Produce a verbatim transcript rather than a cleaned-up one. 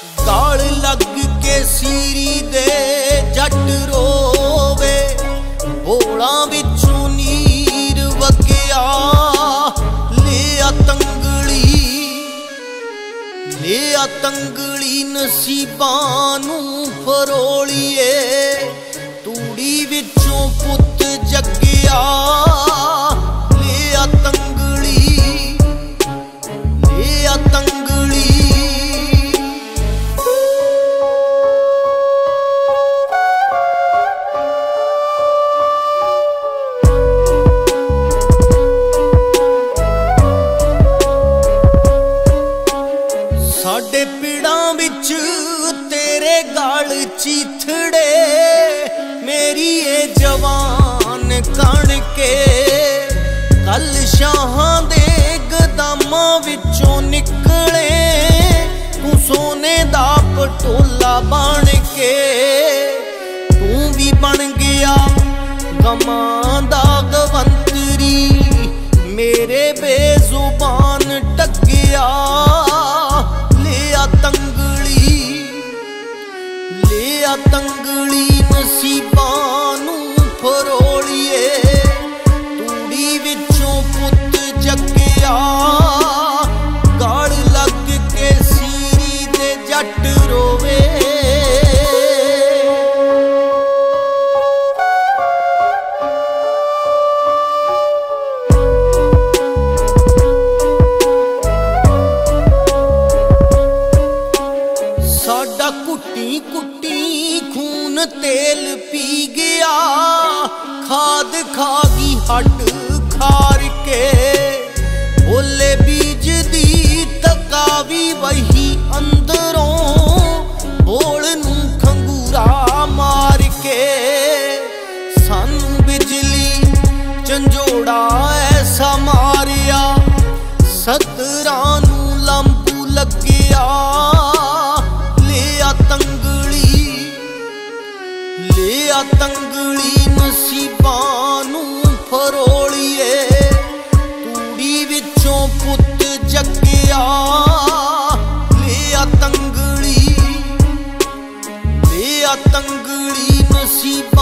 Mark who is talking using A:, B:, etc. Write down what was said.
A: गाल लग के सीरी दे जट रोवे, बोला विचों नीर वगया लिया तंगली, लिया तंगली नसीबां नूं फरोलिए, तूड़ी विचों पुत जगया लिया तंगली, लिया तंगली। साडे पिड़ां विच तेरे गाल चीथड़े, मेरी ये जवान कण के कल शाहां दे गदामां विचों निकले, तू सोने दा पटोला बन के, तू भी बन गया गमां दा गवंतरी, मेरे बेजुबान टकिया लिया तंगली, लिया तंगली नसीबां नूं फरोलिए, तूड़ी विचों पुत जगया गाल लग के सीरी दे जट रोवे। साडा कुट्टी कुट्टी खून तेल पी गया, खाद खा गई हड्ड खार के, बोले बीज दी तकावी वही अंदरों, बोल नूं खंगूरा मार के, सानू बिजली झंझोड़ा ऐसा मारिया, सतरां नूं लंबू लग्या लिया तंगली, लिया तंगली नसीबां नूं फरोलिए, तूड़ी विचों पुत जगया लिया तंगली, लिया तंगली नसीबां